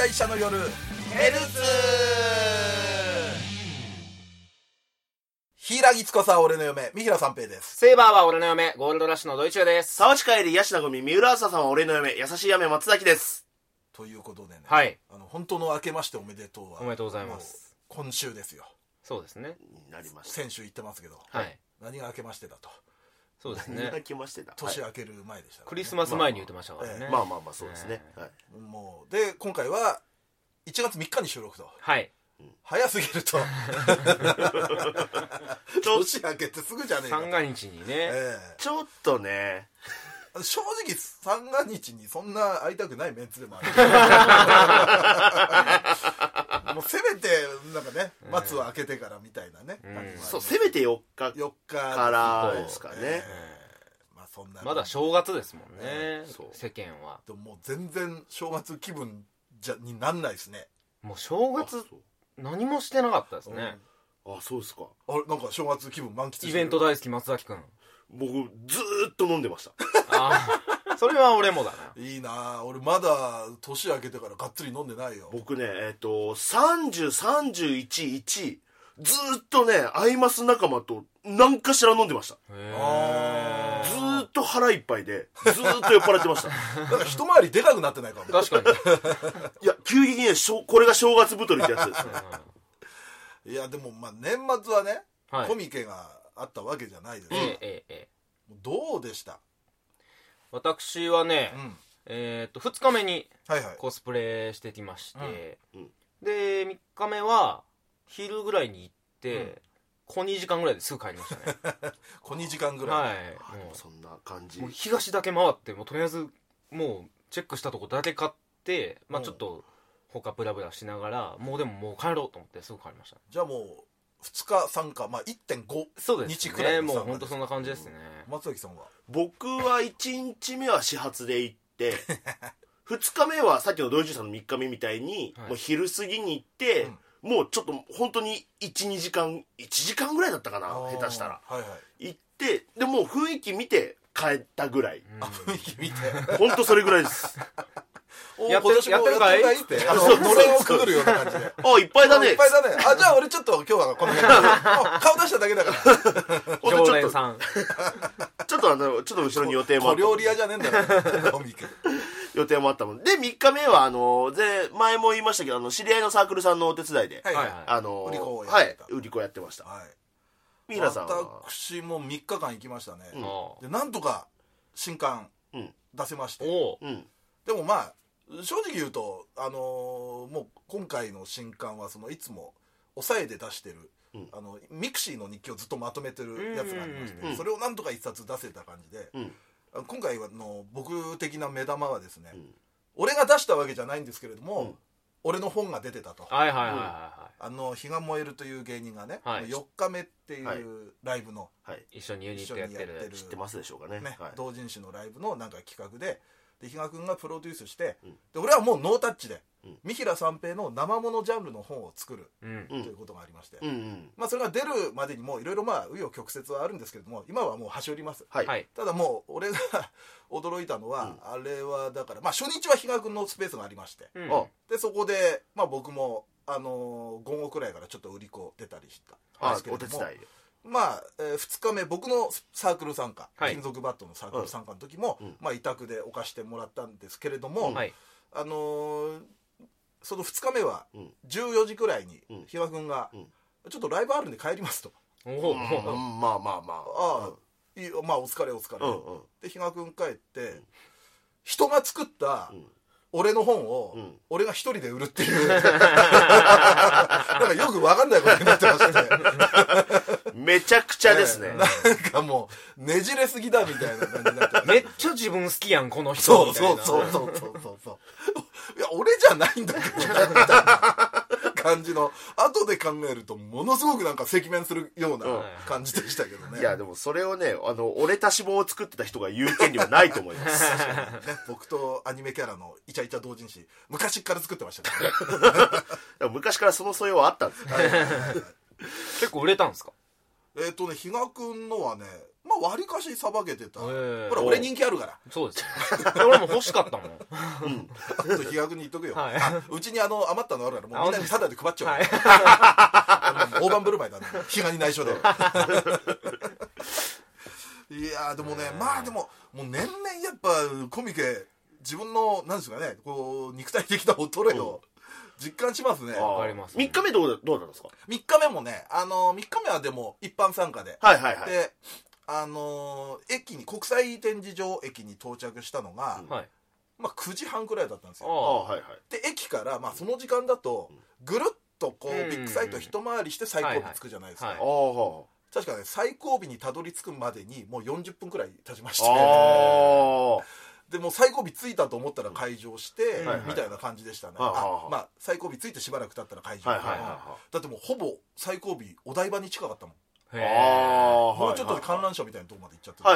退者の夜ヘルツ。柊木司俺の嫁三平三平です。 セイバーは俺の嫁ゴールドラッシュの土井中です。 沢地帰りヤシナゴミ三浦朝さんは俺の嫁優しい雨松崎です。 ということでね、 はい、 本当の明けましておめでとうはおめでとうございます。 今週ですよ。 そうですね、 なりました。 先週言ってますけど、 はい、 何が明けましてだと。 そうですね、 何が明けましてだ、 年明ける前でしたからね、 クリスマス前に言ってましたからね。 まあそうですね、はい、 もうで今回は1月3日に収録と、 はい、 早すぎると年明けてすぐじゃねえかと。 三が日にね、 ちょっとね正直三が日にそんな会いたくないメンツでもあるもうせめてなんかね、松は開けてからみたいなね、 そうせめて4日からですかね。 まあそんなまだ正月ですもんね、世間は。 でももう全然正月気分になんないですね。 もう正月何もしてなかったですね。 あ、そうですか。 あれなんか正月気分満喫してる。 イベント大好き松崎くん。 僕ずーっと飲んでました。 あ、それは俺もだな。 いいな。俺まだ年明けてからがっつり飲んでないよ。僕ね 30、31ずーっとねアイマス仲間と何かしら飲んでました。ずーっと腹いっぱいでずーっと酔っ払ってました。 なんか一回りでかくなってないかも。 確かにいや急激にねこれが正月太りってやつですね。 いやでもまあ年末はね、 はい、 コミケがあったわけじゃないですか。どうでした？ 私はね、2日目にコスプレしてきまして、で3日目は昼ぐらいに行って、小2時間ぐらいですぐ帰りましたね。 小2時間ぐらい、 はい、 もうそんな感じ。 もう東だけ回って、もうとりあえずもうチェックしたとこだけ買って、まあちょっと他ブラブラしながら、もう帰ろうと思ってすぐ帰りました。 じゃあもう2日参加、まあ 1.5 そうですね、 日くらいの参加です。 もう本当そんな感じですね。 松崎さんは？ 僕は1日目は始発で行って2日目はさっきの土井さんの3日目みたいに、もう昼過ぎに行って、もうちょっと本当に1時間ぐらいだったかな、下手したら、行ってでもう雰囲気見て帰ったぐらい。 雰囲気見て本当それぐらいです。 やってるかいってのれんをくぐるような感じであ、いっぱいだね。 いっぱいだね。あ、じゃあ俺ちょっと今日はこの辺顔出しただけだから常連さんちょっと後ろに予定もあった。 小料理屋じゃねえんだから予定もあったもんで、3日目は前も言いましたけど知り合いのサークルさんのお手伝いで売り子やってました。三平さんは？ 私も3日間行きましたね。でなんとか新刊出せまして、でもまあ正直言うともう今回の新刊はそのいつも抑えで出してるミクシーの日記をずっとまとめてるやつがありまして、それをなんとか一冊出せた感じで、今回の僕的な目玉はですね、俺が出したわけじゃないんですけれども、俺の本が出てたと。日が燃えるという芸人がね、4日目っていうライブの一緒にユニットやってる、 知ってますでしょうかね。 同人誌のライブのなんか企画で比嘉君がプロデュースして、で俺はもうノータッチで三平三平の生ものジャンルの本を作るということがありまして、まあそれが出るまでにもいろいろまあ紆余曲折はあるんですけれども、今はもう端折ります。ただもう俺が驚いたのは、あれはだからまあ初日は比嘉君のスペースがありまして、でそこでまあ僕も午後くらいからちょっと売り子出たりしたんですけれども、まあ2日目僕のサークル参加、金属バットのサークル参加の時もまあ委託で置かしてもらったんですけれども、その2日目は14時くらいに比嘉君がちょっとライブあるんで帰りますと。 まあまあお疲れで比嘉君帰って人が作った俺の本を俺が一人で売るっていうなんかよく分かんないことになってましてめちゃくちゃですね。 なんかもうねじれすぎだみたいな感じになってめっちゃ自分好きやんこの人みたいな。 そういや俺じゃないんだけどなみたいな感じの後で考えるとものすごくなんか赤面するような感じでしたけどね。 いやでもそれをね俺たし本を作ってた人が言う権利はないと思います。 僕とアニメキャラのイチャイチャ同人誌昔から作ってましたからね。 昔からその素養はあったんですよ。 結構売れたんですか？ 比嘉君のはね、まあ割かしさばけてた。ほら俺人気あるから。 そうです俺も欲しかったもん。 あと比嘉君に言っとくよ。うちに余ったのあるから、もうみんなにタダで配っちゃう。大盤振る舞いだね。比嘉に内緒で。いやでもね、まあでももう年々やっぱコミケ自分のなんですかね、こう肉体的な衰えを実感しますね。 わかります。 3日目どうだったんですか ？3日目もね、3日目はでも一般参加で、で駅に国際展示場駅に到着したのが、まあ9時半くらいだったんですよ。で駅からまあその時間だとぐるっとこうビッグサイト一回りして最後尾着くじゃないですか。確かね、最後尾にたどり着くまでにもう40分くらい経ちましてでもう最後尾着いたと思ったら開場してみたいな感じでしたね。まあ最後尾着いてしばらく経ったら開場。だってもうほぼ最後尾お台場に近かったもん。もうちょっとで観覧車みたいなとこまで行っちゃって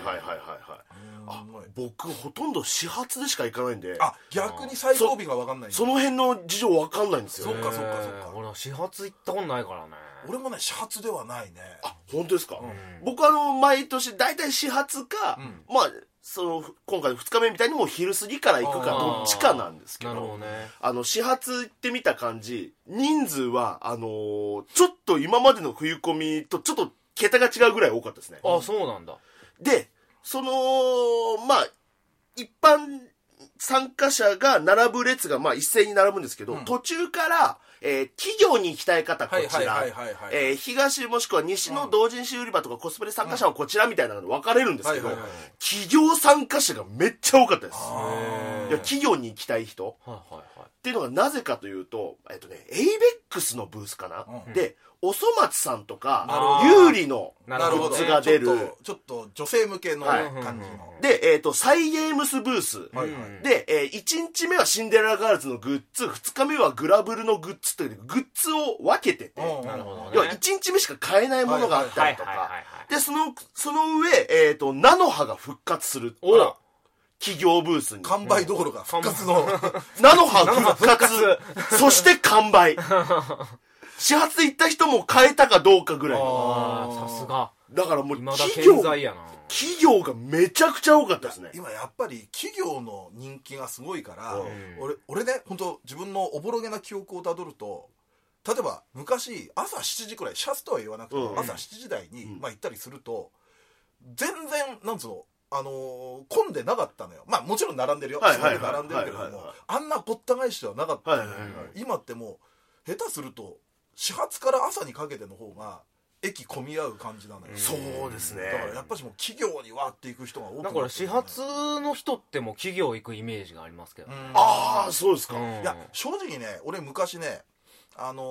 僕ほとんど始発でしか行かないんで、 逆に最後尾が分かんない。 その辺の事情分かんないんですよ。 そっか俺は始発行ったことないからね。 俺もね始発ではないね。 本当ですか？僕毎年大体始発か、まあ今回2日目みたいにもう昼過ぎから行くかどっちかなんですけど、始発行ってみた感じ、人数はちょっと今までの冬コミとちょっと桁が違うぐらい多かったですね。 そうなんだ。 でまあ一般参加者が並ぶ列がまあ一斉に並ぶんですけど、途中から企業に行きたい方こちら、東もしくは西の同人誌売り場とかコスプレ参加者はこちらみたいなので分かれるんですけど、企業参加者がめっちゃ多かったです。企業に行きたい人っていうのがなぜかというと、エイベックスのブースかな、でおそ松さんとか有利のグッズが出る、 ちょっと女性向けの感じので、サイゲームスブースで、1日目はシンデレラガールズのグッズ、2日目はグラブルのグッズというグッズを分けてて、要は1日目しか買えないものがあったりとかで、その上、菜の葉が復活する企業ブースに完売どころか復活の菜の葉復活そして完売始発で行った人も買えたかどうかぐらいの。 さすが。 だからもう企業がめちゃくちゃ多かったですね。 今やっぱり企業の人気がすごいから、俺ね、本当自分のおぼろげな記憶をたどると、例えば昔朝7時くらい、始発とは言わなくても朝7時台に行ったりすると、全然なんつうの混んでなかったのよ。まあもちろん並んでるよ。並んでるけれども、あんなごった返しではなかったのよ。今ってもう下手すると始発から朝にかけての方が駅混み合う感じなのよ。 そうですね。 だからやっぱりもう企業にわっていく人が多くなってる。 だから始発の人ってもう企業行くイメージがありますけどね。 そうですか。 いや正直ね、俺昔ねまあ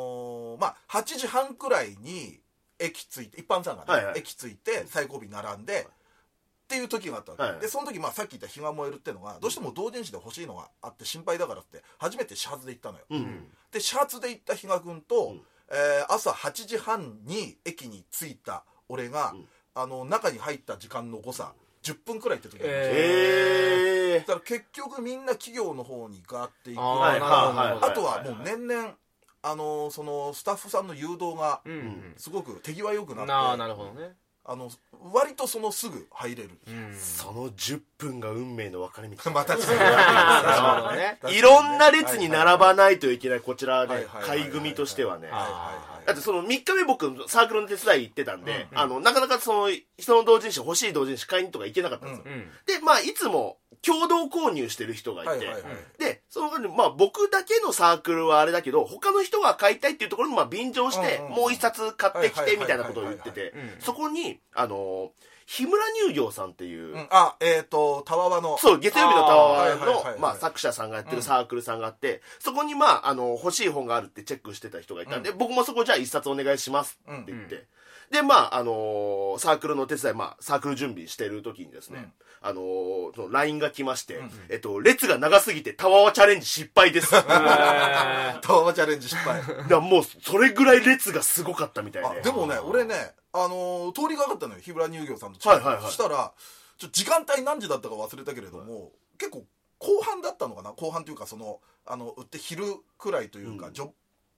8時半くらいに駅着いて、一般参加で駅着いて最後尾並んでっていう時があったわけで、その時さっき言った日が燃えるっていうのがどうしても同人誌で欲しいのがあって心配だからって初めて始発で行ったのよ。で始発で行った日賀君と朝8時半に駅に着いた俺が中に入った時間の誤差10分くらいって時がありました。だから結局みんな企業の方にガーっていく。あとはもう年々そのスタッフさんの誘導がすごく手際よくなって、 なるほどね。 割とすぐ入れる。 その10分が運命の分かれ道。 またいろんな列に並ばないといけない、こちらで買い組としてはね。だってその3日目僕サークルの手伝い行ってたんで、なかなかその人の同人誌、欲しい同人誌買いにとか行けなかったんですよ。でいつも共同購入してる人がいて、でその僕だけのサークルはあれだけど他の人が買いたいっていうところに便乗してもう一冊買ってきてみたいなことを言ってて、そこに日村乳業さんっていう、 たわわの、 そう月曜日のたわわの作者さんがやってるサークルさんがあって、そこに欲しい本があるってチェックしてた人がいたんで、僕もそこじゃあ一冊お願いしますって言って、でサークルの手伝い、サークル準備してる時にですね、その LINE が来まして、列が長すぎてタワーチャレンジ失敗ですタワーチャレンジ失敗だもうそれぐらい列がすごかったみたいで。 でもね俺ね通りがかったのよ、日村乳業さんと近く。そしたら時間帯何時だったか忘れたけれども、結構後半だったのかな、後半というか売って昼くらいというか、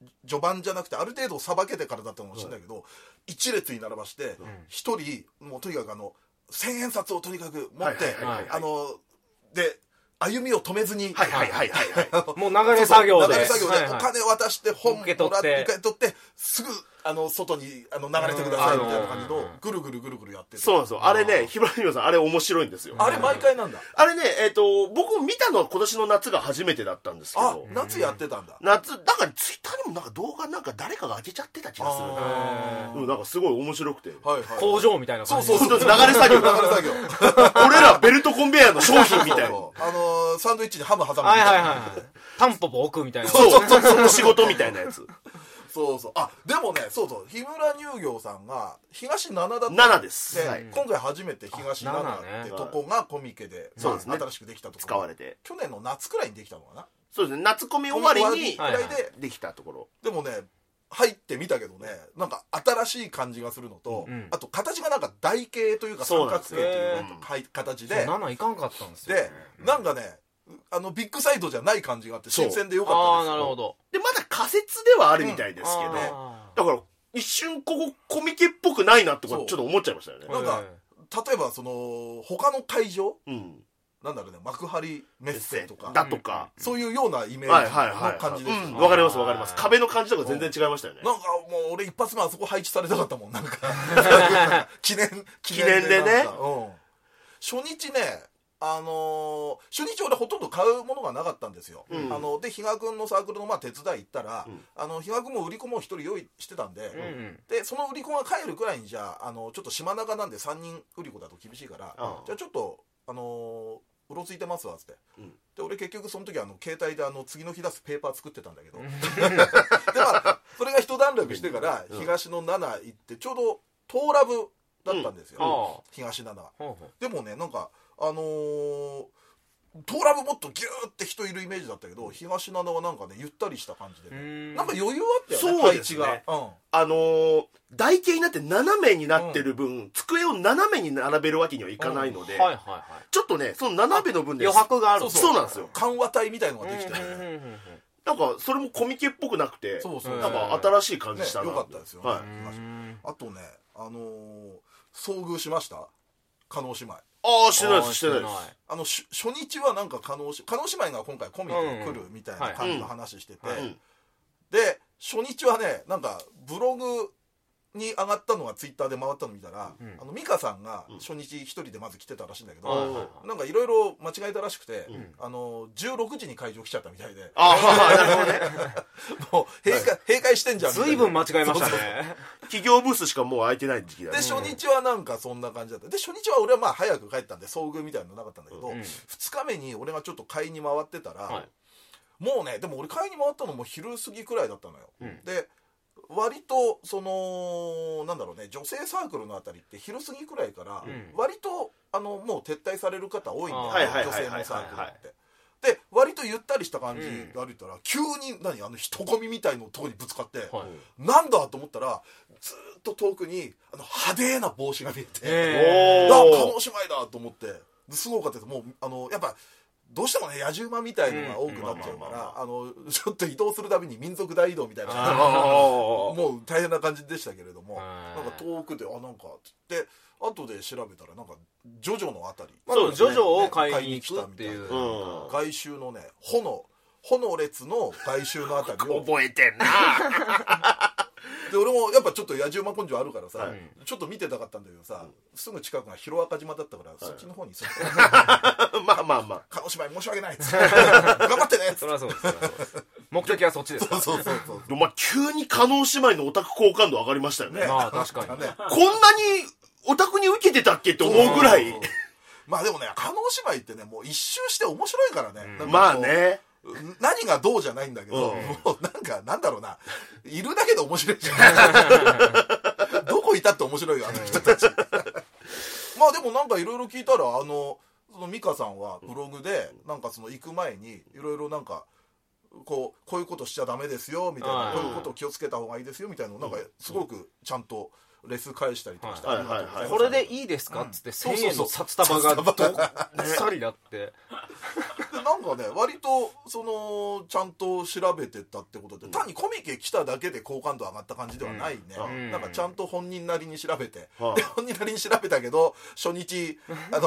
序盤じゃなくてある程度さばけてからだったかもしれないけど、一列に並ばして一人もうとにかく千円札をとにかく持ってで歩みを止めずにもう流れ作業でお金渡して本もらって受け取ってすぐ外に流れてくださいみたいな感じのぐるぐるぐるぐるやってて、 そうなんですよ。あれね、ひばりみさんあれ面白いんですよ。 あれ毎回なんだ。 あれね、僕見たのは今年の夏が初めてだったんですけど、 夏やってたんだ。 夏なんかツイッターにもなんか動画なんか誰かが上げちゃってた気がする。なんかすごい面白くて、 工場みたいな感じ。 そう流れ作業俺らベルトコンベヤーの商品みたいなサンドイッチにハム挟むみたいな、タンポポ置くみたいな、 その仕事みたいなやつ。 そうでもね、日村乳業さんが東7だった 7です、 今回初めて東7ってとこがコミケで新しくできたところ使われて、 去年の夏くらいにできたのかな。 そうですね、夏コミ終わりにできたところ。 でもね入ってみたけどね、なんか新しい感じがするのと、あと形がなんか台形というか三角形という形で 7いかんかったんですよ。 でなんかねビッグサイトじゃない感じがあって新鮮でよかったです。 なるほど。 でまだ仮説ではあるみたいですけど、だから一瞬ここコミケっぽくないなってちょっと思っちゃいましたよね。 なんか例えば他の会場、なんだろうね、幕張メッセとかだとか、 そういうようなイメージの感じです。 わかります。壁の感じとか全然違いましたよね。 なんかもう俺一発目あそこ配置されたかったもん、なんか記念でね。 初日ね、初日俺ほとんど買うものがなかったんですよ。で比嘉君のサークルの手伝い行ったら、比嘉君も売り子も一人用意してたんで、でその売り子が帰るくらいにじゃあちょっと島中なんで3人売り子だと厳しいから、じゃあちょっとうろついてますわっつって、で俺結局その時携帯で次の日出すペーパー作ってたんだけどでそれが一段落してから東の7行ってちょうどトーラブだったんですよ、東7は。でもねなんかトーラブもっとギューって人いるイメージだったけど、東7はなんかねゆったりした感じで、なんか余裕あったよね、 そうですね。台形になって斜めになってる分、机を斜めに並べるわけにはいかないので、ちょっとねその斜めの分で余白がある。 そうなんですよ。 緩和体みたいのができて、 なんかそれもコミケっぽくなくて、なんか新しい感じしたな。 よかったですよね。あとね遭遇しました加納姉妹。 してないです。 初日はなんか加納姉妹が今回コミケ来るみたいな感じの話してて、で初日はねなんかブログに上がったのがツイッターで回ったの見たら、美香さんが初日一人でまず来てたらしいんだけど、なんかいろいろ間違えたらしくて、16時に会場来ちゃったみたいで、もう閉会してんじゃんみたいな。 随分間違えましたね。 企業ブースしかもう空いてない時期だね。 で初日はなんかそんな感じだった。で初日は俺は早く帰ったんで遭遇みたいなのなかったんだけど、2日目に俺がちょっと買いに回ってたら、もうねでも俺買いに回ったのも昼過ぎくらいだったのよ。で割となんだろうね、女性サークルのあたりって昼過ぎくらいから割ともう撤退される方多いんだよ、女性のサークルって。で割とゆったりした感じで歩いたら、急に人混みみたいのとこにぶつかって、なんだと思ったらずっと遠くに派手な帽子が見えて、加納姉妹だと思って、すごかったです。もうやっぱどうしてもね野獣馬みたいのが多くなっちゃうからちょっと移動するたびに民族大移動みたいなもう大変な感じでしたけれども、なんか遠くでなんかって後で調べたらなんかジョジョのあたり、 ジョジョを買いに来たっていう外周のね炎列の外周のあたりを覚えてんなで俺もやっぱちょっと野獣馬根性あるからさ、ちょっと見てたかったんだけどさ、すぐ近くが広赤島だったから、そっちの方に住んでまあ加納姉妹申し訳ないっつって頑張ってねっつって。 そりゃそうです目的はそっちですから。 そうでも急に加納姉妹のオタク好感度上がりましたよね。 確かにこんなにオタクに受けてたっけって思うぐらい。 まあでもね加納姉妹ってねもう一周して面白いからね、 まあね何がどうじゃないんだけど、もうなんだろうな、いるだけで面白いじゃんどこいたって面白いよあの人たちまあでもなんかいろいろ聞いたらその美香さんはブログでなんか行く前にいろいろなんかこういうことしちゃダメですよみたいな、こういうことを気をつけた方がいいですよみたいなのなんかすごくちゃんとレス返したりとかして、 これでいいですかっつって1000円の札束がどっさりだってなんかね割とちゃんと調べてたってことで、単にコミケ来ただけで好感度上がった感じではないね、なんかちゃんと本人なりに調べて、で本人なりに調べたけど初日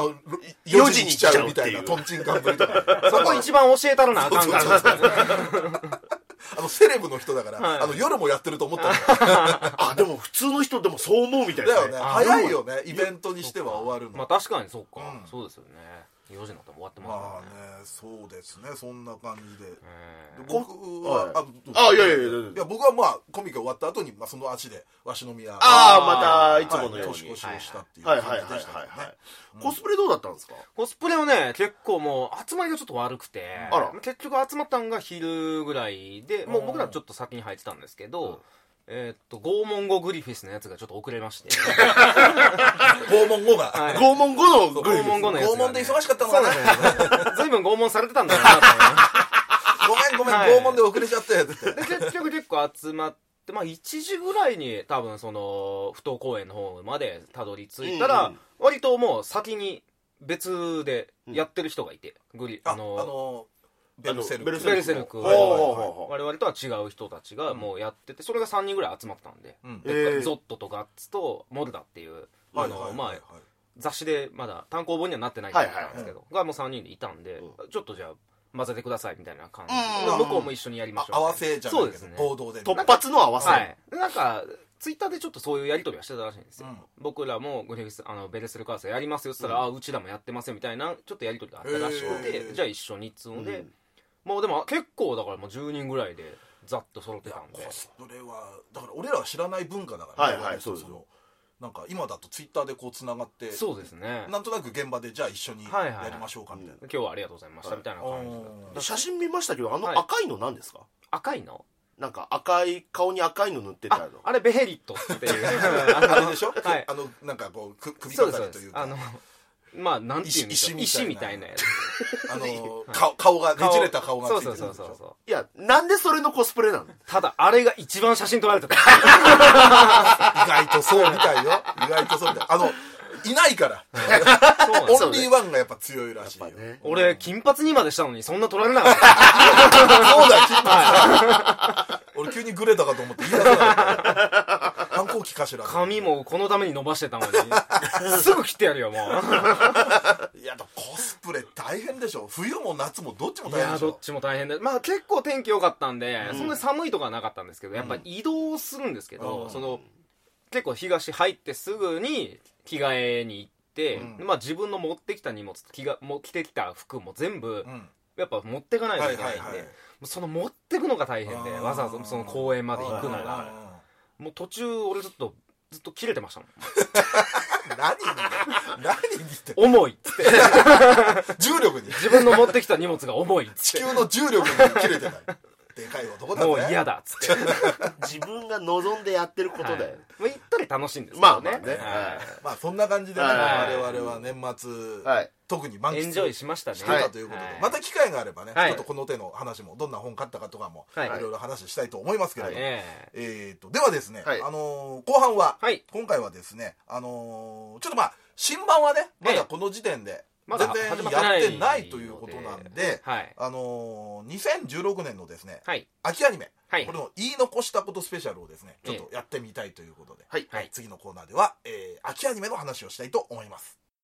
4時に来ちゃうみたいなトンチンカンぶりとかそこ一番教えたらなあかんからセレブの人だから、夜もやってると思ったあ、でも普通の人でもそう思うみたいだよね。早いよね、イベントにしては終わるの。 まあ確かにそうか、そうですよね。4時になったら終わってますからね。まあね、そうですね、そんな感じで。 僕は、 いや、僕はまあ、コミケ終わった後に、その足で、鷲宮。 また、いつものように。 年越しをしたっていう感じでしたね。 コスプレどうだったんですか？ コスプレはね、結構もう、集まりがちょっと悪くて、結局集まったんが昼ぐらいで、もう僕らちょっと先に入ってたんですけど、拷問後グリフィスのやつがちょっと遅れまして拷問後が、 拷問後のグリフィス、 拷問で忙しかったのかな。 随分拷問されてたんだろうなとごめん、拷問で遅れちゃってで結局結構集まって、まあ1時ぐらいに多分その不当公園の方までたどり着いたら、割ともう先に別でやってる人がいて、ベルセルク我々とは違う人たちがもうやってて、それが3人ぐらい集まったんで、ゾットとガッツとモルダっていう雑誌でまだ単行本にはなってないと思ったんですけどがもう3人でいたんで、ちょっとじゃあ混ぜてくださいみたいな感じで、向こうも一緒にやりましょう、 合わせじゃないけど合同で突発の合わせ、 なんかツイッターでちょっとそういうやり取りはしてたらしいんですよ、僕らもグリフィスベルセルカーサやりますよって言ったら、うちらもやってますよみたいなちょっとやり取りがあったらしくて、じゃあ一緒にっつうので、もうでも結構だからもう10人ぐらいでざっと揃ってたんで、 コスプレはだから俺らは知らない文化だからね、そうですよ。なんか今だとツイッターでこうつながって、 そうですね、 なんとなく現場でじゃあ一緒にやりましょうかみたいな、 今日はありがとうございましたみたいな感じで、写真見ましたけど、赤いの何ですか？ 赤いのなんか赤い顔に赤いの塗ってたの、 あれベヘリットっていうあれでしょ、なんかこう首飾りというか、 まあなんていうんでしょう、石みたいなやつ顔がねじれた顔がついてる。 そういや、なんでそれのコスプレなの？ ただあれが一番写真撮られてた。 意外とそうみたいよ。意外とそうみたい。いないからオンリーワンがやっぱ強いらしいよ。 俺金髪にまでしたのにそんな撮られなかった。 そうだ、金髪。俺急にグレたかと思って言い出せなかった。反抗期かしら。 髪もこのために伸ばしてたのにすぐ切ってやるよもう。 いやコスプレ大変でしょ。冬も夏もどっちも大変でしょ。 いやどっちも大変で、まあ結構天気良かったんで、そんなに寒いとかはなかったんですけど、やっぱ移動するんですけど、結構東入ってすぐに着替えに行って、まあ自分の持ってきた荷物着てきた服も全部、やっぱ持ってかないといけないんで、その持ってくのが大変で、わざわざその公園まで行くのが、もう途中俺ずっと切れてましたもん。 何にって重いっつって重力に自分の持ってきた荷物が重いっつって地球の重力に切れてない。でかい男だね。 もう嫌だっつって自分が望んでやってることで、 まあ行ったり楽しいんですけどね。 まあそんな感じでね、我々は年末特に満喫エンジョイしましたね。 してたということで、また機会があればね、ちょっとこの手の話もどんな本買ったかとかもいろいろ話したいと思いますけれども、ではですね、後半は今回はですね、ちょっとまあ新版はねまだこの時点で全然やってないということなんで、2016年のですね、秋アニメ、これの言い残したことスペシャルをですね、ちょっとやってみたいということで、次のコーナーでは、秋アニメの話をしたいと思います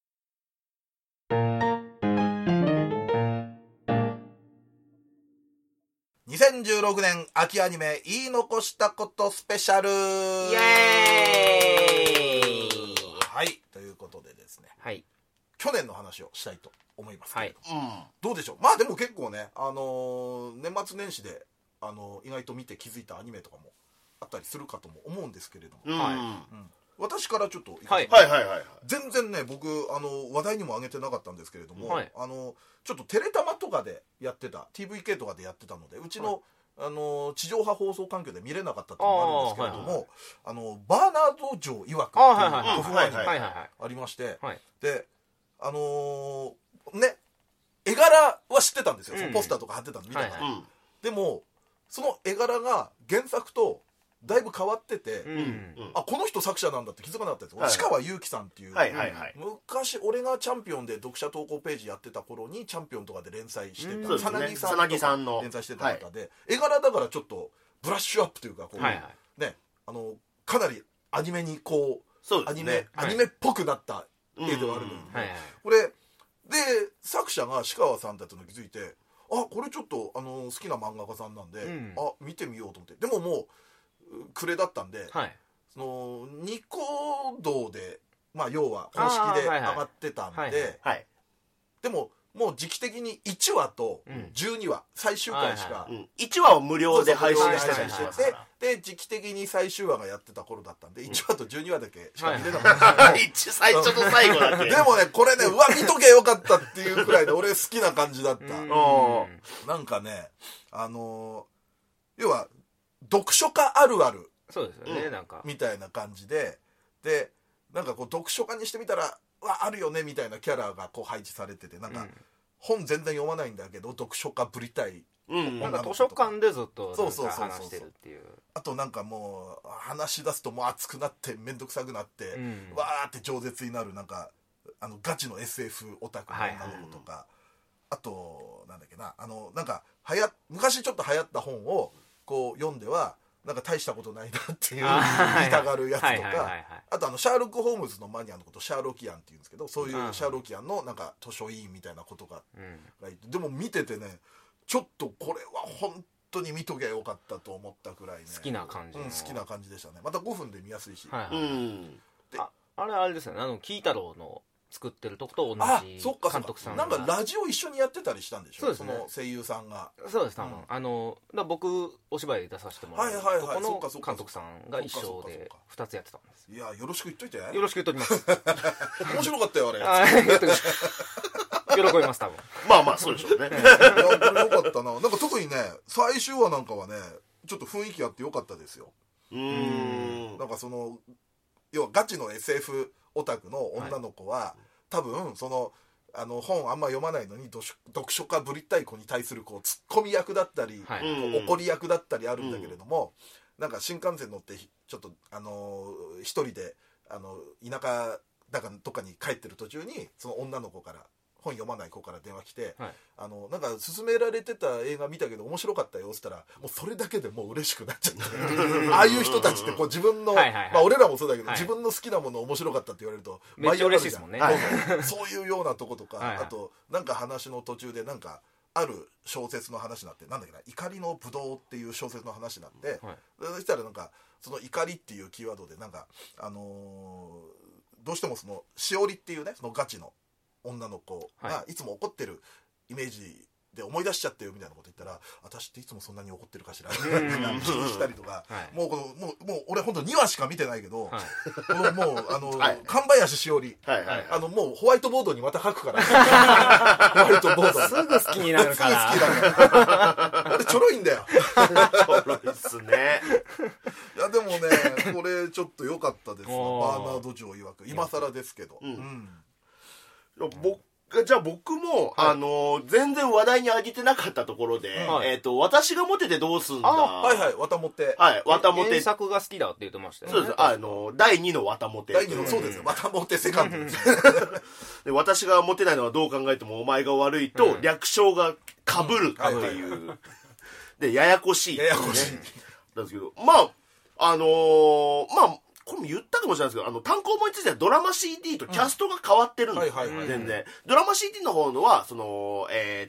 。2016年秋アニメ言い残したことスペシャル、イエーイ。はい、ということでですね、去年の話をしたいと思いますけれども、どうでしょう。まあでも結構ね、年末年始で意外と見て気づいたアニメとかもあったりするかとも思うんですけれども、私からちょっと全然ね僕話題にも上げてなかったんですけれども、ちょっとテレタマとかでやってた TVK とかでやってたので、うちの地上波放送環境で見れなかったっていうのがあるんですけれども、バーナード・ジョー曰くっていう5分アニメがありまして、でね、絵柄は知ってたんですよ、そのポスターとか貼ってたの見たから、でもその絵柄が原作とだいぶ変わってて、あこの人作者なんだって気づかなかったですよ。石川祐希さんっていう、昔俺がチャンピオンで読者投稿ページやってた頃にチャンピオンとかで連載してたさなぎさんの連載してた方で、絵柄だからちょっとブラッシュアップというかこう、ね、かなりアニメにこう、アニメっぽくなった絵ではあるので、これで作者が石川さんだとの気づいて、あこれちょっと好きな漫画家さんなんで、あ見てみようと思って、でももう暮れだったんで、そのニコ動で、まあ、要は公式で上がってたんで、でももう時期的に1話と12話、最終回しか、 1話を無料で配信してて、で時期的に最終話がやってた頃だったんで、1話と12話だけしか見れなかった、 最初と最後だけでもねこれね、うわ見とけよかったっていうくらいで俺好きな感じだった。なんかね要は読書家あるある、 そうですよね、なんかみたいな感じで、なんかこう読書家にしてみたらあるよねみたいなキャラがこう配置されてて、なんか本全然読まないんだけど読書家ぶりたい、 なんか図書館でずっと話してるっていう。 あとなんかもう話し出すともう熱くなって面倒くさくなって、わーって饒舌になる、なんかガチの SF オタクの女の子とか、あとなんだっけな、なんか昔ちょっと流行った本をこう読んではなんか大したことないなっていう言いたがるやつとか、あとシャーロック・ホームズのマニアのことシャーロキアンっていうんですけど、そういうシャーロキアンのなんか図書委員みたいなことがいて、でも見ててねちょっとこれは本当に見ときゃよかったと思ったくらいね、 好きな感じ、 好きな感じでしたね。また5分で見やすいし、 あれですよね、キイタロウの作ってるとこと同じ監督さんが、 なんかラジオ一緒にやってたりしたんでしょ。 そうですね、 その声優さんが。 そうです、多分僕お芝居で出させてもらうとこの監督さんが一緒で2つやってたんです。 いやよろしく言っといて。 よろしく言っときます。 面白かったよあれ。 喜びます多分。 まあまあそうでしょうね。いやこれよかったな。なんか特にね最終話なんかはねちょっと雰囲気あってよかったですよ。なんかその要はガチの SF オタクの女の子は、多分その本あんま読まないのに読書家ぶりたい子に対するこうツッコミ役だったり、怒り役だったりあるんだけれども、なんか新幹線乗ってちょっと一人で田舎だかとかに帰ってる途中にその女の子から本読まない子から電話来て、なんか勧められてた映画見たけど面白かったよって言ったら、もうそれだけでもう嬉しくなっちゃってああいう人たちってこう自分の、まあ俺らもそうだけど、自分の好きなもの面白かったって言われるとめっちゃ嬉しいですもんね。 そういうようなとことか、あとなんか話の途中でなんかある小説の話になって、なんだっけな、怒りのぶどうっていう小説の話になって、そしたらなんかその怒りっていうキーワードでなんかどうしてもそのしおりっていうね、そのガチの女の子がいつも怒ってるイメージで思い出しちゃってよみたいなこと言ったら、私っていつもそんなに怒ってるかしら気にしたりとか、もう俺本当2話しか見てないけど、もう神林しおり、もうホワイトボードにまた書くからホワイトボードすぐ好きになるから、 すぐ好きだから俺ちょろいんだよ。 ちょろいっすね。 いやでもねこれちょっと良かったですわ。バーナード・ジョー曰く、今更ですけど。 じゃあ僕も、全然話題に上げてなかったところで、私がモテてどうすんだ。 わたもて。 わたもて。 原作が好きだって言ってましたよね。 そうです。第2のわたもて。 第2の、そうですよ。わたもてセカンドです。 で、私がモテないのはどう考えてもお前が悪いと、略称が被るっていう。で、ややこしい。ややこしい。なんですけど、まあ、これも言ったかもしれないですけど、単行本についてはドラマ CD とキャストが変わってるんですよ、全然。ドラマ CD の方のは、その、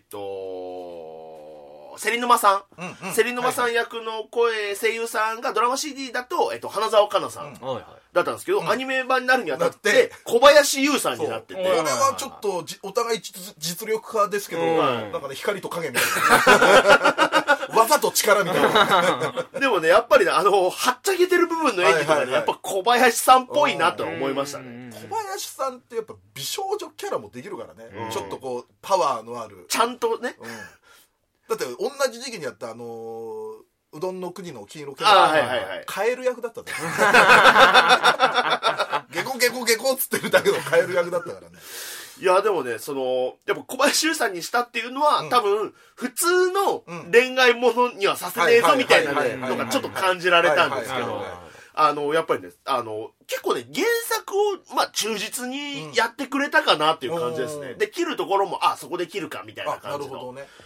芹沼さん。芹沼さん役の声優さんがドラマ CD だと、花澤香菜さんだったんですけど、アニメ版になるにあたって、小林優さんになってて。 これはちょっと、お互い実力派ですけど、なんかね、光と影みたいな。技と力みたいな。 でもね、やっぱりね、はっちゃけてる部分の演技とかね、やっぱ小林さんっぽいなと思いましたね。 小林さんってやっぱ美少女キャラもできるからね。ちょっとこう、パワーのある。 ちゃんとね。 だって同じ時期にやったうどんの国の金色キャラカエル役だったんだよ。ゲコゲコゲコっつってるだけのカエル役だったからね。 いやでもねやっぱ小林優さんにしたっていうのは、多分普通の恋愛ものにはさせねえぞみたいなのがちょっと感じられたんですけど、やっぱりね結構ね原作を忠実にやってくれたかなっていう感じですね。で切るところもそこで切るかみたいな感じの、なるほどね。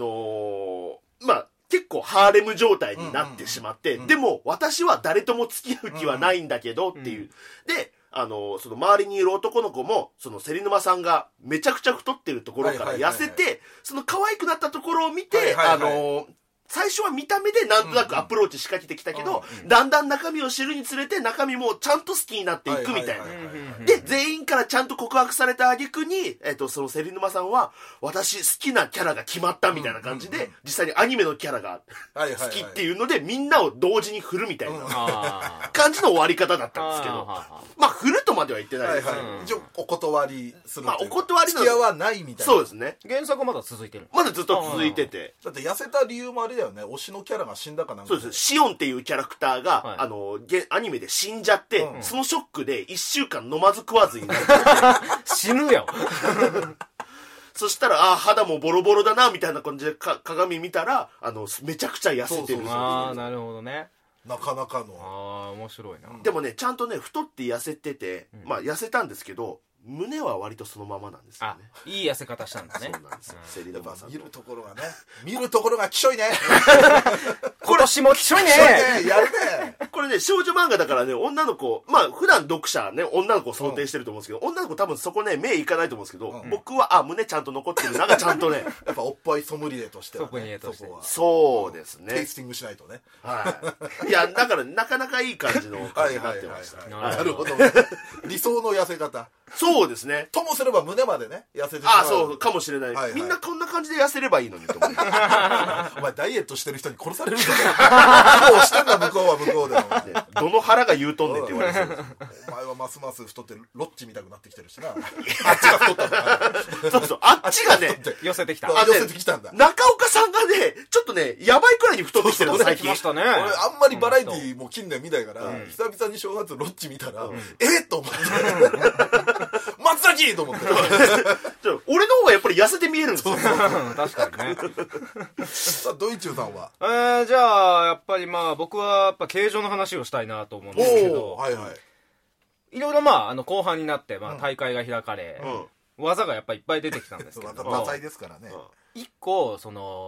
結構ハーレム状態になってしまって、でも私は誰とも付き合う気はないんだけどっていう、でその周りにいる男の子も芹沼さんがめちゃくちゃ太ってるところから痩せて、その可愛くなったところを見て、最初は見た目でなんとなくアプローチ仕掛けてきたけど、だんだん中身を知るにつれて中身もちゃんと好きになっていくみたいな。で全員からちゃんと告白された挙句に、その芹沼さんは私好きなキャラが決まったみたいな感じで、実際にアニメのキャラが好きっていうのでみんなを同時に振るみたいな感じの終わり方だったんですけど、まあ振るとまでは言ってないです。 一応お断りする、 お断り付き合わないみたいな。 そうですね。 原作まだ続いてる、 まだずっと続いてて、 だって痩せた理由もあれだよね、推しのキャラが死んだかなんか。 そうです。シオンっていうキャラクターが、アニメで死んじゃって、そのショックで1週間飲まず食わずになる死ぬよそしたら肌もボロボロだなみたいな感じで鏡見たらめちゃくちゃ痩せてる。 なるほどね。 なかなかの面白いな。 でもねちゃんとね太って痩せてて、痩せたんですけど胸は割とそのままなんですよね。 いい痩せ方したんだね。 そうなんですよ。芹沼さん見るところがね、見るところがきしょいね今年もきしょいねやるね。 これね少女漫画だからね、女の子普段読者ね女の子を想定してると思うんですけど、女の子多分そこね目いかないと思うんですけど、僕は胸ちゃんと残ってるながちゃんとねやっぱおっぱいソムリエとしてはね、 そうですね、 テイスティングしないとね。 いやだからなかなかいい感じの感じになってました。 なるほどね。理想の痩せ方。 そうですね。 ともすれば胸までね痩せてしまう。 そうかもしれない。みんなこんな感じで痩せればいいのにと思う。 お前ダイエットしてる人に殺されるんだよ。もうしてんだ向こうは向こうで。 どの腹が言うとんねんって言われそうです。 お前はますます太ってロッチみたくなってきてるしな。あっちが太ったんだ。 そうそう、あっちがね寄せてきた。 寄せてきたんだ。 中岡さんがねちょっとねやばいくらいに太ってきてる最近。 俺あんまりバラエティーも近年見ないから久々に正月ロッチ見たらと思って松崎と思って俺の方がやっぱり痩せて見えるんですよ。 確かにね。 さあドイチューさんはじゃあやっぱり僕はやっぱ形状の話をしたいなと思うんですけど、いろいろ後半になって大会が開かれ、技がやっぱいっぱい出てきたんですけど、 多彩ですからね。 一個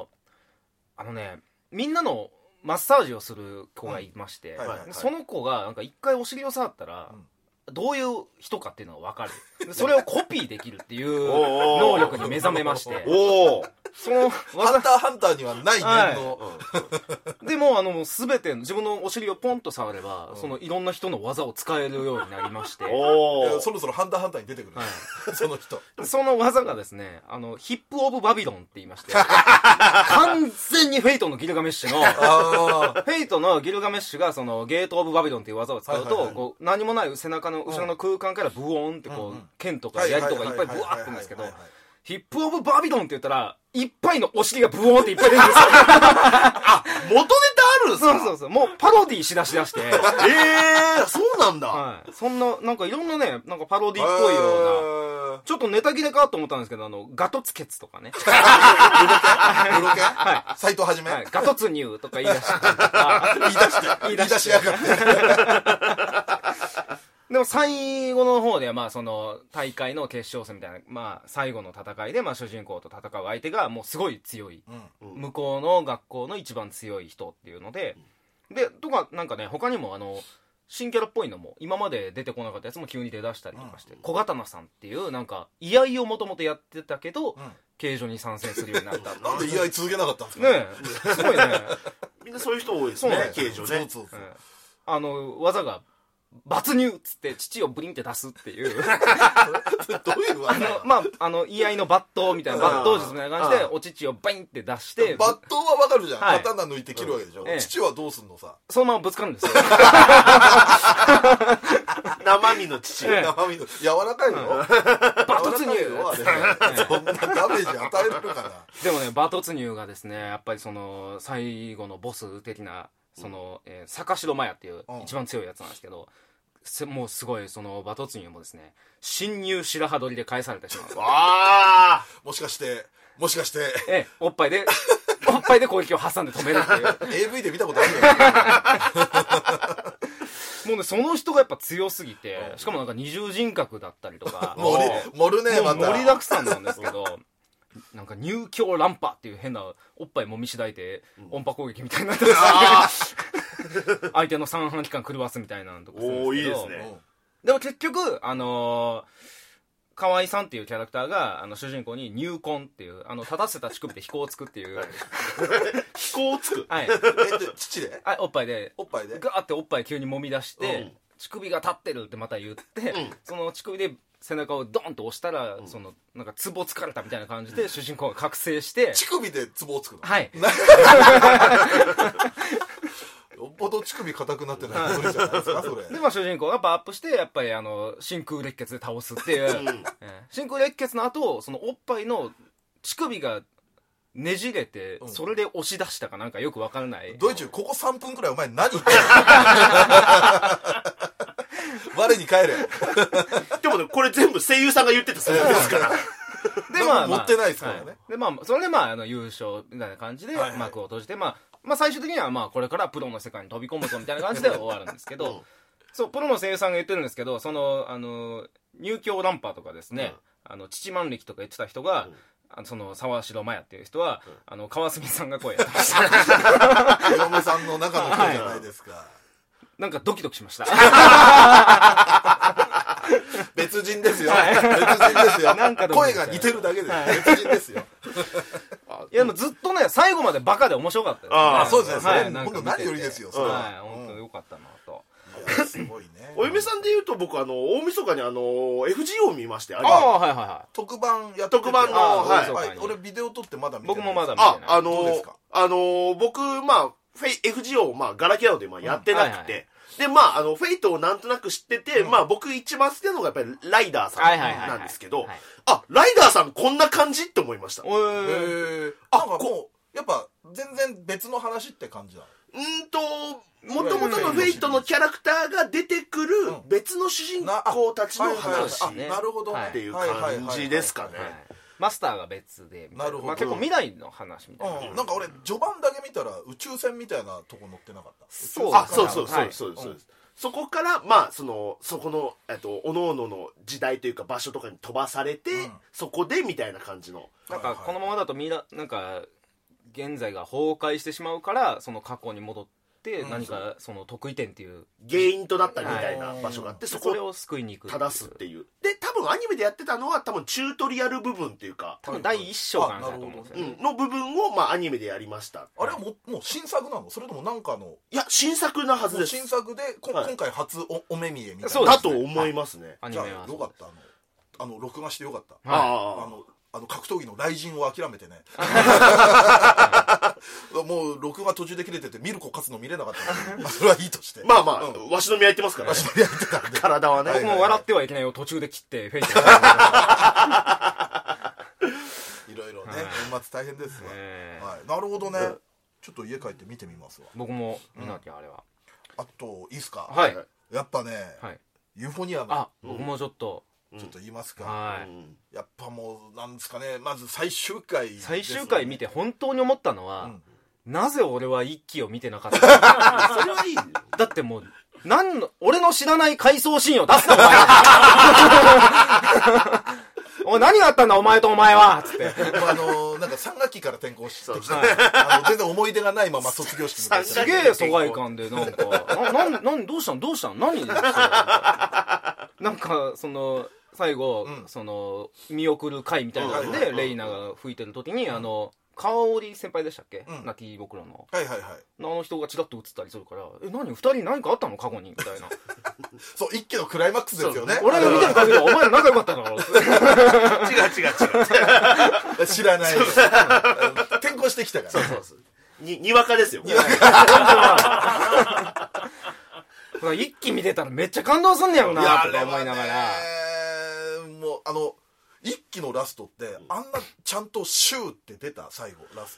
みんなのマッサージをする子がいまして、その子がなんか一回お尻を触ったらどういう人かっていうのが分かる。それをコピーできるっていう能力に目覚めまして、 そのハンターハンターにはない面の、 でも全て自分のお尻をポンと触ればそのいろんな人の技を使えるようになりまして、 そろそろハンターハンターに出てくる、その人。 その技がですねヒップオブバビロンって言いまして、完全にフェイトのギルガメッシュのフェイトのギルガメッシュがそのゲートオブバビロンっていう技を使うとこう何もない背中の後ろの空間からブオーンってこう剣とか槍とかいっぱいブワーって言うんですけど、ヒップオブバビロンって言ったらいっぱいのお尻がブオーンっていっぱい出るんですよ。 元ネタあるんすか？ そうもうパロディーしだしてそうなんだ。 そんななんかいろんなねなんかパロディーっぽいようなちょっとネタ切れかと思ったんですけどガトツケツとかねブロケ斎藤はじめガトツニューとか言い出して言い出しやがってでも最後の方ではその大会の決勝戦みたいな最後の戦いで主人公と戦う相手がもうすごい強い、向こうの学校の一番強い人っていうのでとかなんかね他にも新キャラっぽいのも今まで出てこなかったやつも急に出だしたりとかして、小刀さんっていうなんか居合をもともとやってたけど、形状に参戦するようになったなんで居合続けなかったんですかね。 すごいね。 みんなそういう人多いですね、形状ね。 技が没入っつって乳をブリンって出すっていうどういう技？ 居合の抜刀みたいな抜刀術みたいな感じでお乳をバインって出して抜刀はわかるじゃん、刀抜いて切るわけでしょ。乳はどうすんのさ。 そのままぶつかるんですよ。 生身の乳、 生身の柔らかいのバトツニューそんなダメージ与えるのかな。 でもねバトツニューがですねやっぱりその最後のボス的なその坂城麻也っていう一番強いやつなんですけど、 もうすごいそのバトツニューもですね、侵入白羽取りで返されてしまう。 ああ、 もしかしておっぱいで攻撃を挟んで止めるっていう AV で見たことあるよもうね、その人がやっぱ強すぎて、しかもなんか二重人格だったりとか盛るね、また盛りだくさんなんですけどなんか入狂乱破っていう変なおっぱいもみしだいて音波攻撃みたいになって相手の三半規管狂わすみたいなとこするんですけど、 いいですね。 でも結局河合さんっていうキャラクターが主人公に入魂っていう立たせた乳首で飛行をつくっていう飛行をつく、 はい、 父で、 はい、おっぱいでガーっておっぱい急に揉み出して、乳首が立ってるってまた言って、その乳首で背中をドンと押したら、そのなんかツボつかれたみたいな感じで主人公が覚醒して乳首でツボをつくの。 はいよっぽど乳首硬くなってない無理じゃないですかそれで、主人公がパワーアップしてやっぱり真空裂血で倒すっていう、真空裂血の後そのおっぱいの乳首がねじれて、それで押し出したかなんかよくわからない。 ドイツここ3分くらいお前何言ってんの我に帰れでもね、これ全部声優さんが言ってたそうですからで持ってないですからね、 はい、でそれで優勝みたいな感じで幕を閉じて、最終的にはこれからプロの世界に飛び込むぞみたいな感じで終わるんですけどそうプロの声優さんが言ってるんですけど、その入狂乱破とかですね、父万力とか言ってた人が、その沢城麻也っていう人は、川澄さんが声やってました嫁さんの中の人じゃないですか、 なんかドキドキしました別人ですよ、別人ですよ、なんか声が似てるだけで、別人ですよいやでもずっとね最後までバカで面白かったですね。 そうですね、本当何よりですよ、それは本当良かったなと。 すごいね。 お嫁さんで言うと僕大晦日にFGO を見まして、 はいはいはい、 特番やってて、 特番の、 俺ビデオ撮ってまだ見てない。 僕もまだ見てない。 どうですか？ 僕FGO ガラケーなのでやってなくて、でフェイトをなんとなく知ってて、僕一番好きなのがやっぱりライダーさんなんですけど、ライダーさんこんな感じって思いました。 なんかもうやっぱ全然別の話って感じだ。 もともとのフェイトのキャラクターが出てくる別の主人公たちの話っていう感じですかね。 マスターが別で、なるほど、結構未来の話みたいな、 なんか俺序盤だけ見たら宇宙船みたいなとこ乗ってなかった。 そうそこからそこのおのおのの時代というか場所とかに飛ばされて、そこでみたいな感じの、 なんかこのままだとなんか現在が崩壊してしまうから、その過去に戻って何かその得意点っていう原因となったりみたいな場所があって、それを救いに行く、 正すっていう。で多分アニメでやってたのは多分チュートリアル部分っていうか、 多分第一章かなんだと思うんですよね、 の部分をアニメでやりました。 あれはもう新作なの？それともなんかの？ いや新作なはずです。 新作で今回初お目見えみたいな。 だと思いますね。 じゃあよかった、録画してよかった。格闘技の雷神を諦めてねもう録画途中で切れてて見る子勝つの見れなかったのそれはいいとして、 わしの見合いってますからね、体はね。 僕も笑ってはいけないを途中で切ってフェイトいろいろね、年末大変ですね。なるほどね、ちょっと家帰って見てみますわ。 僕も見なきゃ。あれはあといいっすか？やっぱね、ユーフォニアム、 僕もちょっと言いますか、やっぱもうなんですかね、まず最終回見て本当に思ったのは、なぜ俺は一期を見てなかったそれはいいだってもう俺の知らない回想シーンを出すなお前おい何があったんだお前とお前はつってなんか3学期から転校してきて、全然思い出がないまま卒業式すげえ疎外感でなんかどうしたの何なんかその最後、その見送る会みたいなので、レイナが吹いてる時に香織先輩でしたっけ、ナティ僕らの人がチラッと映ったりするから、何2人何かあったの過去にみたいなそう一気のクライマックスですよね。 俺が見てる限りはお前ら仲良かっただろ違う知らない転校してきたから。 そうにわかですよ。 一気見てたらめっちゃ感動すんねやろなって思いながら、 もう一期のラストってあんなちゃんとシューって出た最後ラスト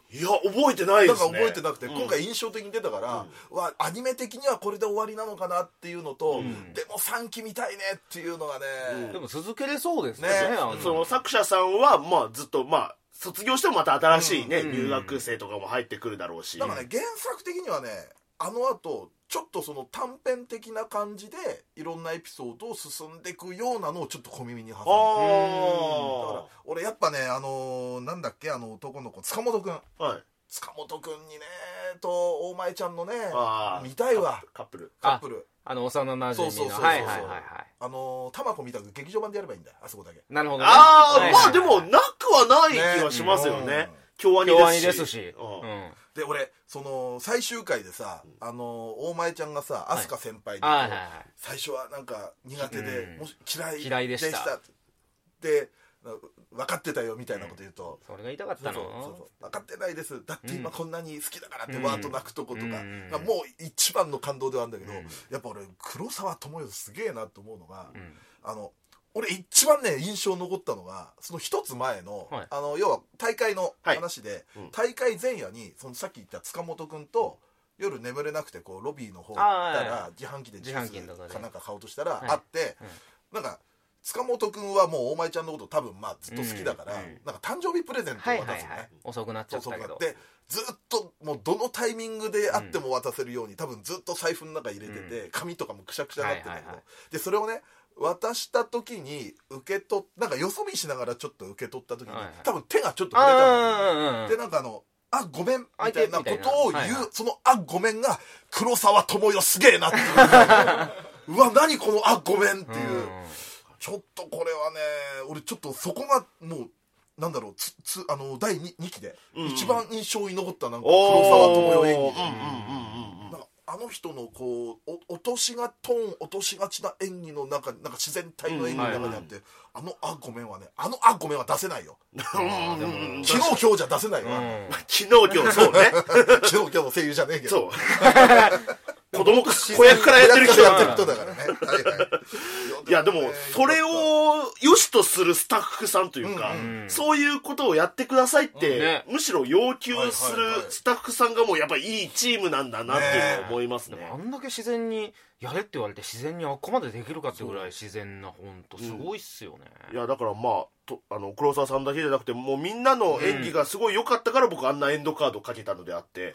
いや覚えてないですね。 なんか覚えてなくて、今回印象的に出たから、わアニメ的にはこれで終わりなのかなっていうのと、でも3期見たいねっていうのがね、 でも続けれそうですね。 その作者さんはまあずっとまあ卒業してもまた新しいね、留学生とかも入ってくるだろうし、 だからね原作的にはねあの後ちょっとその短編的な感じでいろんなエピソードを進んでいくようなのをちょっと小耳に挟んで、だから俺やっぱねなんだっけ男の子塚本くん、塚本くんにね大前ちゃんのね見たいわ。 カップル幼なじみの玉子見たく劇場版でやればいいんだよ、あそこだけ。 なるほどね。 まあでもなくはない気はしますよね。京アニですし。 で俺その最終回でさ大前ちゃんがさ飛鳥先輩に最初はなんか苦手でもし嫌いでしたって分かってたよみたいなこと言うと、 それが言いたかったの。 分かってないです、だって今こんなに好きだからってワーッと泣くとことかがもう一番の感動ではあるんだけど、やっぱ俺黒沢智代すげえなと思うのが、俺一番ね印象残ったのがその一つ前の、要は大会の話で、大会前夜にそのさっき言った塚本君と夜眠れなくてこうロビーの方行ったら自販機でジュースかなんか買おうとしたら会って、なんか塚本君はもう大前ちゃんのこと多分まあずっと好きだから、なんか誕生日プレゼントを渡すね。 遅くなっちゃったけどでずっともうどのタイミングであっても渡せるように多分ずっと財布の中入れてて、紙とかもくしゃくしゃになってるんだけど、でそれをね渡した時に受け取っなんかよそ見しながらちょっと受け取った時に、多分手がちょっと触れたんで、なんかごめんみたいなことを言う、そのごめんが黒沢智代すげえなっていううわ何このごめんっていう、ちょっとこれはね俺ちょっとそこがもうなんだろう第 2期で一番印象に残ったなんか黒沢智代演技で、あの人のこう落としがちな演技の中なんか自然体の演技の中にあって、ごめんはねごめんは出せないよ。昨日今日じゃ出せないよ。 昨日今日そうね昨日今日の声優じゃねえけど、 子供子役からやってる人だからね。 いやでもそれを良しとするスタッフさんというか、そういうことをやってくださいってむしろ要求するスタッフさんがもうやっぱりいいチームなんだなっていうのを思いますね。 あんだけ自然にやれって言われて自然にあっこまでできるかってぐらい自然な、本当すごいっすよね。 いやだからまあ黒沢さんだけじゃなくてもうみんなの演技がすごい良かったから僕あんなエンドカードかけたのであって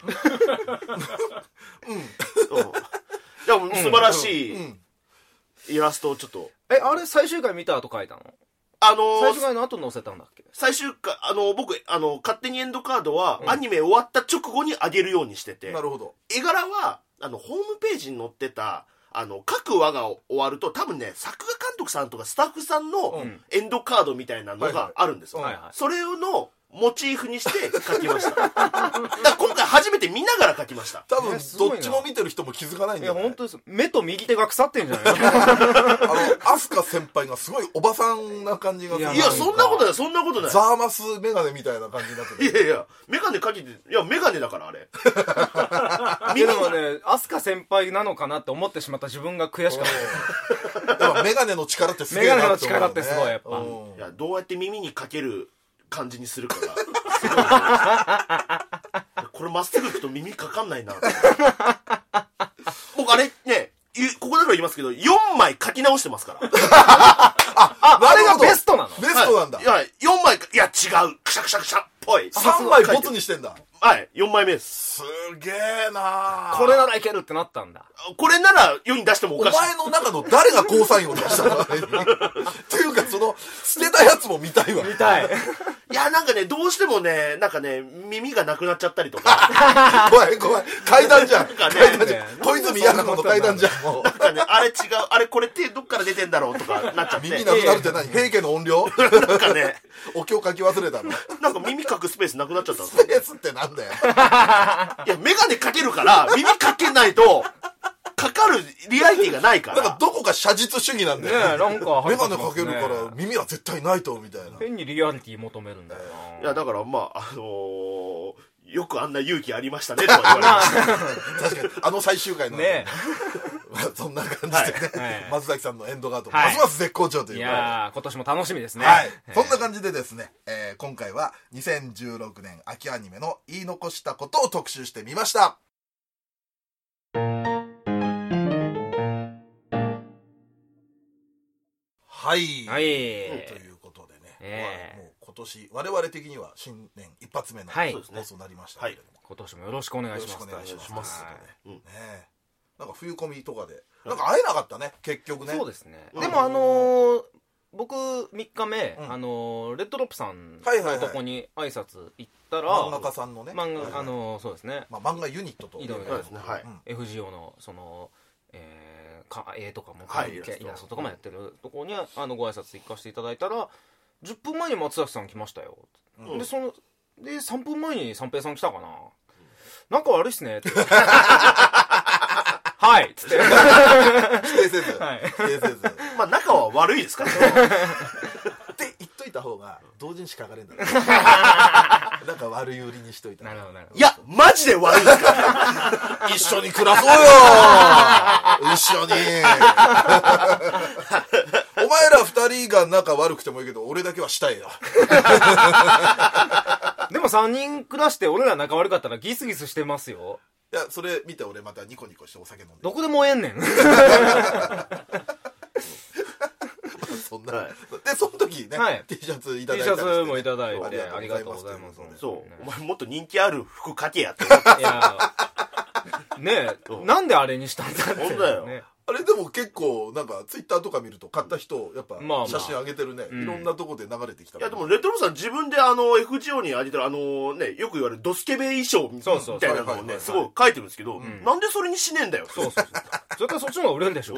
でも素晴らしいイラストをちょっとあれ最終回見た後書いたの？最終回の後載せたんだっけ？ 最終回僕勝手にエンドカードはアニメ終わった直後に上げるようにしてて、 なるほど。 絵柄はホームページに載ってた各話が終わると多分ね作画監督さんとかスタッフさんのエンドカードみたいなのがあるんですよ。それのモチーフにして書きましただから今回初めて見ながら書きました。 多分どっちも見てる人も気づかないんだよね。 いや本当です。目と右手が腐ってんじゃない飛鳥先輩がすごいおばさんな感じがする。 いやそんなことないそんなことない。 ザーマスメガネみたいな感じになってる。いやメガネかけてメガネだからあれでもね飛鳥先輩なのかなって思ってしまった自分が悔しかった。 だからメガネの力ってすごいなって思う、ね、 メガネの力ってすごいやっぱ。 いやどうやって耳にかける感じにするからこれまっすぐ行くと耳かかんないな僕あれねここだから言いますけど4枚書き直してますからあれがベストなの？ ベストなんだ。 いや4枚いや違うくしゃくしゃくしゃっぽい 3枚ボツにしてんだ。 はい4枚目です。 すげえな。 これならいけるってなったんだ。 これなら世に出してもおかしい。 お前の中の誰がゴーサインを出したのっていうかその捨てたやつも見たいわ。 見たい。 いやなんかねどうしてもねなんかね耳がなくなっちゃったりとか怖い階段じゃん。 階段じゃん。小泉八雲の階段じゃん。もうなんかねあれ違うあれこれ手どっから出てんだろうとかなっちゃって。 耳なくなるって何？平家の音量？ なんかねお経書き忘れたの？ なんか耳かくスペースなくなっちゃったんですよ。スペースってなんだよ。 いやメガネかけるから耳かけないとかかるリアリティがないから。 なんかどこか写実主義なんだよ。 ねなんかメガネかけるから耳は絶対ないとみたいな。 変にリアリティ求めるんだよな。 いやだからまあよくあんな勇気ありましたねとは言われました。 確かに最終回のねそんな感じでね、松崎さんのエンドガードますます絶好調という。 いや今年も楽しみですね。 はい、そんな感じでですね、今回は2016年秋アニメの言い残したことを特集してみました。はい、ということでね、もう今年我々的には新年一発目の放送になりましたけれども、 今年もよろしくお願いします。 よろしくお願いします。なんか冬コミとかでなんか会えなかったね、結局ね。 そうですね。でも僕3日目レッドロップさんのとこに挨拶行ったら、 漫画家さんのね、 そうですね、 漫画ユニットと FGO のその絵とかもイラストとかもやってるところにご挨拶行かせていただいたら、10分前に松崎さん来ましたよ、で3分前に三平さん来たかな、なんか悪いっすねってはいっつって否定せず、 まあ仲は悪いですからねって言っといた方が同時に仕掛かれんだねなんか悪い売りにしといた。 なるほど。 いやマジで悪いですから一緒に暮らそうよ一緒にお前ら二人が仲悪くてもいいけど俺だけはしたいよでも3人暮らして俺ら仲悪かったらギスギスしてますよ。 いやそれ見て俺またニコニコしてお酒飲んでどこでもええんねんそんな、でその時ね、T シャツいただいたりして、 T シャツもいただいてありがとうございます。 そうお前もっと人気ある服書けやっていやねえなんであれにしたんだって。 本当だよ。 あれでも結構なんかツイッターとか見ると買った人やっぱ写真上げてるね、いろんなとこで流れてきた。 いやでもレトロさん自分でFGO に上げてるねよく言われるドスケベ衣装みたいなのをねすごい書いてるんですけど、なんでそれにしねえんだよ。 そうそれからそっちの方が売れるんでしょ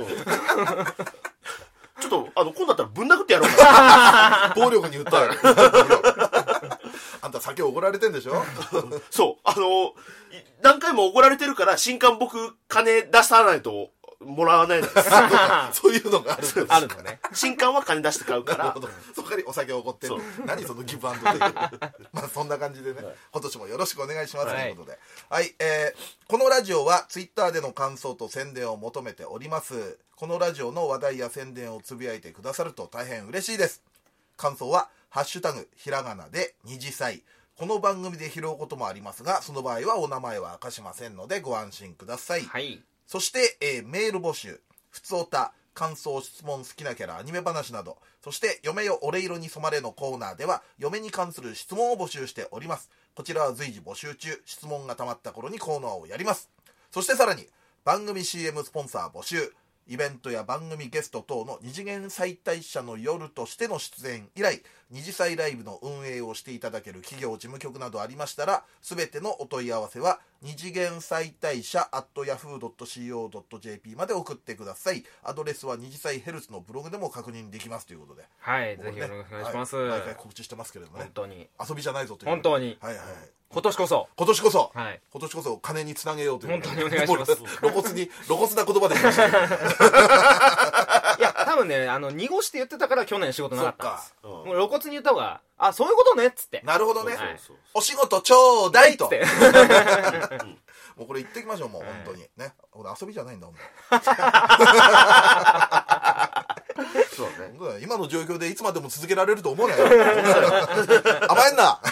ちょっと今度だったらぶん殴ってやろうか暴力に訴えるあんた酒おごられてんでしょそう何回もおごられてるから新刊僕金出さないともらわないんですそういうのがあるんです。 あるのね。 新刊は金出して買うからそこからお酒おごってる。何そのギブアンドテイクまあそんな感じでね、今年もよろしくお願いしますということで、はい、このラジオはツイッターでの感想と宣伝を求めております。このラジオの話題や宣伝をつぶやいてくださると大変嬉しいです。感想はハッシュタグひらがなで二次祭、この番組で拾うこともありますがその場合はお名前は明かしませんのでご安心ください。 はい。 そして、メール募集、ふつおた、感想、質問、好きなキャラ、アニメ話など、そして嫁よ俺色に染まれのコーナーでは嫁に関する質問を募集しております。こちらは随時募集中、質問がたまった頃にコーナーをやります。そしてさらに番組 CM スポンサー募集、イベントや番組ゲスト等の二次元再退社の夜としての出演以来、二次祭ライブの運営をしていただける企業事務局などありましたら、すべてのお問い合わせは二次元再退社 @yahoo.co.jp まで送ってください。アドレスは二次祭ヘルツのブログでも確認できますということで、 はい、ぜひよろしくお願いします。 毎回告知してますけれどもね、 本当に遊びじゃないぞという、 本当に、 はいはい、 今年こそ、 今年こそ、 はい、 今年こそ金につなげようという、 本当にお願いします。 露骨な言葉で言いましたけどいや多分ね濁して言ってたから去年仕事なかったんです。もう露骨に言った方がそういうことねっつって。 なるほどね、お仕事ちょうだいともうこれ言ってきましょう、もう本当にね、遊びじゃないんだもんそうね、今の状況でいつまでも続けられると思うなよ甘えんな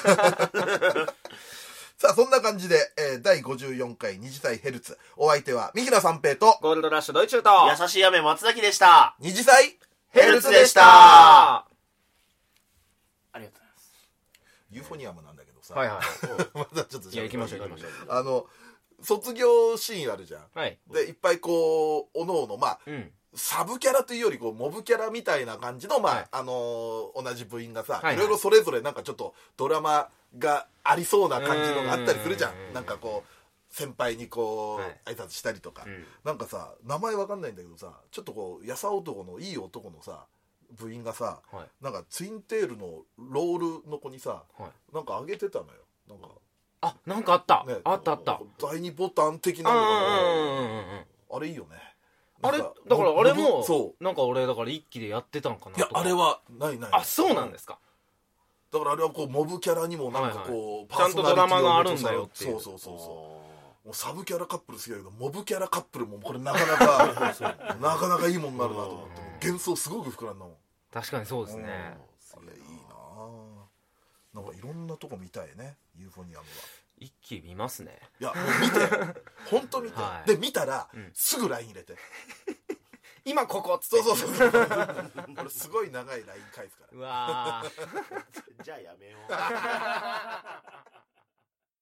さあそんな感じで、第54回二次祭ヘルツ、お相手は三平三平とゴールドラッシュドイチューと優しい雨松崎でした。 二次祭ヘルツでした。ありがとうございます。 ユーフォニアムなんだけどさ、 はいはいまだちょっと行きましょう卒業シーンあるじゃん、 はい、 でいっぱいこうおのおのサブキャラというよりこうモブキャラみたいな感じの、同じ部員がさ、いろいろそれぞれなんかちょっとドラマがありそうな感じのがあったりするじゃん。なんかこう先輩にこう挨拶したりとか、なんかさ名前わかんないんだけどさ、ちょっとこうやさ男のいい男のさ部員がさ、なんかツインテールのロールの子にさ、なんかあげてたのよ。 なんかあった、 ね、 あった第2ボタン的なのがあれいいよね。 あれだからあれもなんか俺だから一期でやってたんかなとか。 いやあれはない。 あ、そうなんですか。 だからあれはこうモブキャラにもなんかこう、 ちゃんとドラマがあるんだよっていう。 そうもうサブキャラカップルすげえけどモブキャラカップルもこれなかなかなかなかいいもんになるなと思って幻想すごく膨らんだもん。 確かにそうですね。 すげえいいな。なんかいろんなとこ見たいね、ユーフォニアムは。 一気見ますね。 いやもう見て本当見て、はい、で見たら、すぐ LINE 入れて今ここっつって。 そう俺すごい長い LINE 返すから。 うわじゃあやめよう